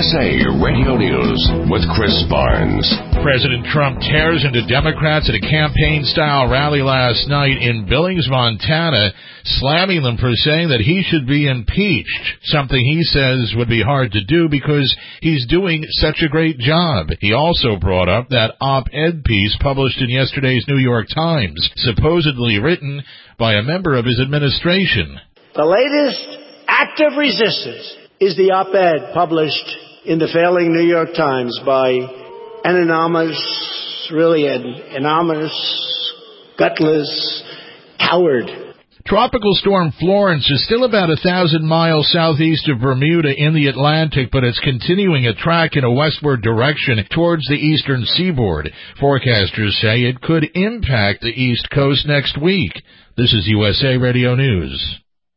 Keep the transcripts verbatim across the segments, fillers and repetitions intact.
S A Radio News with Chris Barnes. President Trump tears into Democrats at a campaign-style rally last night in Billings, Montana, slamming them for saying that he should be impeached, something he says would be hard to do because he's doing such a great job. He also brought up that op-ed piece published in yesterday's New York Times, supposedly written by a member of his administration. The latest act of resistance is the op-ed published in the failing New York Times by an anonymous, really an anonymous, gutless coward. Tropical storm Florence is still about a thousand miles southeast of Bermuda in the Atlantic, but it's continuing a track in a westward direction towards the eastern seaboard. Forecasters say it could impact the East Coast next week. This is U S A Radio News.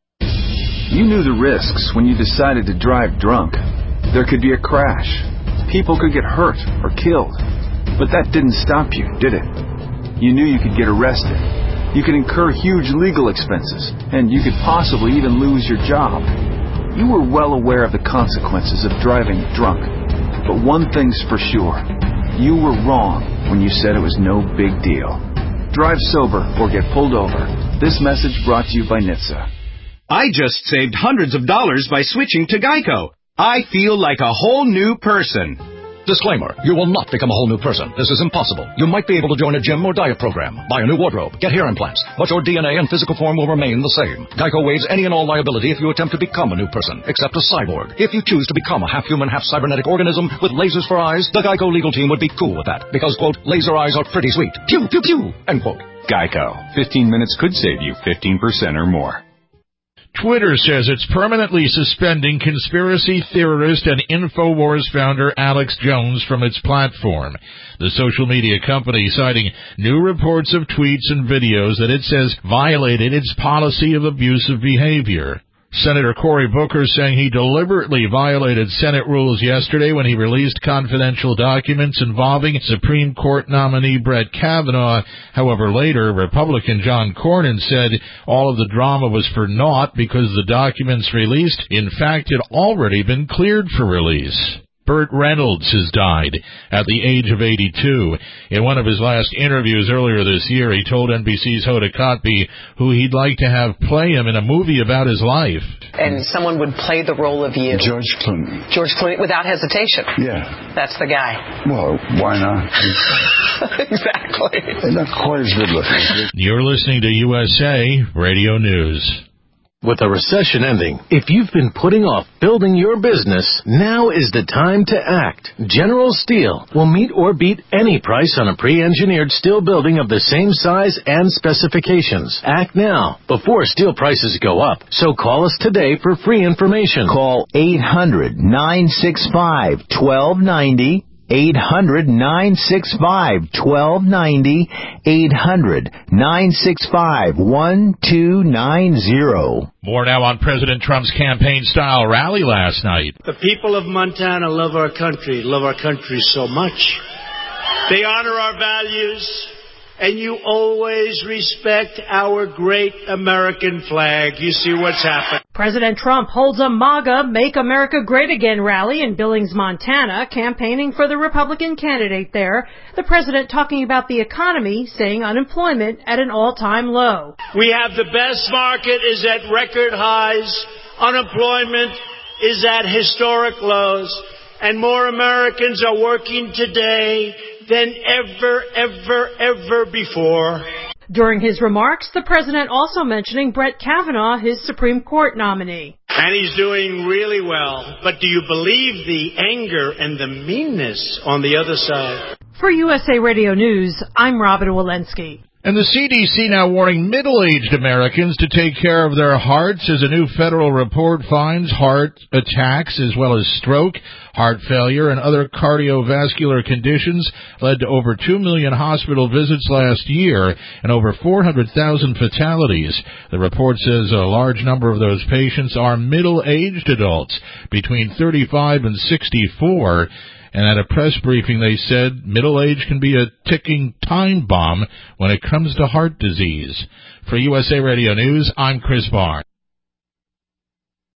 You knew the risks when you decided to drive drunk. There could be a crash. People could get hurt or killed. But that didn't stop you, did it? You knew you could get arrested. You could incur huge legal expenses, and you could possibly even lose your job. You were well aware of the consequences of driving drunk. But one thing's for sure. You were wrong when you said it was no big deal. Drive sober or get pulled over. This message brought to you by N H T S A. I just saved hundreds of dollars by switching to Geico. I feel like a whole new person. Disclaimer, you will not become a whole new person. This is impossible. You might be able to join a gym or diet program, buy a new wardrobe, get hair implants, but your D N A and physical form will remain the same. Geico waives any and all liability if you attempt to become a new person, except a cyborg. If you choose to become a half-human, half-cybernetic organism with lasers for eyes, the Geico legal team would be cool with that, because, quote, laser eyes are pretty sweet. Pew, pew, pew, end quote. Geico. fifteen minutes could save you fifteen percent or more. Twitter says it's permanently suspending conspiracy theorist and InfoWars founder Alex Jones from its platform. The social media company citing new reports of tweets and videos that it says violated its policy of abusive behavior. Senator Cory Booker saying he deliberately violated Senate rules yesterday when he released confidential documents involving Supreme Court nominee Brett Kavanaugh. However, later, Republican John Cornyn said all of the drama was for naught because the documents released, in fact, had already been cleared for release. Burt Reynolds has died at the age of eighty-two. In one of his last interviews earlier this year, he told N B C's Hoda Kotb who he'd like to have play him in a movie about his life. And someone would play the role of you. George Clooney. George Clooney, without hesitation. Yeah. That's the guy. Well, why not? Exactly. They're not quite as good looking. You're listening to U S A Radio News. With the recession ending, if you've been putting off building your business, now is the time to act. General Steel will meet or beat any price on a pre-engineered steel building of the same size and specifications. Act now, before steel prices go up. So call us today for free information. Call eight hundred, nine six five, one two nine zero. eight hundred, nine six five, one two nine zero. eight hundred, nine six five, one two nine zero. More now on President Trump's campaign-style rally last night. The people of Montana love our country, love our country so much. They honor our values, and you always respect our great American flag. You see what's happened. President Trump holds a MAGA Make America Great Again rally in Billings, Montana, campaigning for the Republican candidate there. The president talking about the economy, saying unemployment at an all-time low. We have the best market is at record highs. Unemployment is at historic lows. And more Americans are working today than ever, ever, ever before. During his remarks, the president also mentioning Brett Kavanaugh, his Supreme Court nominee. And he's doing really well. But do you believe the anger and the meanness on the other side? For U S A Radio News, I'm Robin Walensky. And the C D C now warning middle-aged Americans to take care of their hearts as a new federal report finds heart attacks as well as stroke, heart failure, and other cardiovascular conditions led to over two million hospital visits last year and over four hundred thousand fatalities. The report says a large number of those patients are middle-aged adults between thirty-five and sixty-four. And at a press briefing, they said middle age can be a ticking time bomb when it comes to heart disease. For U S A Radio News, I'm Chris Barnes.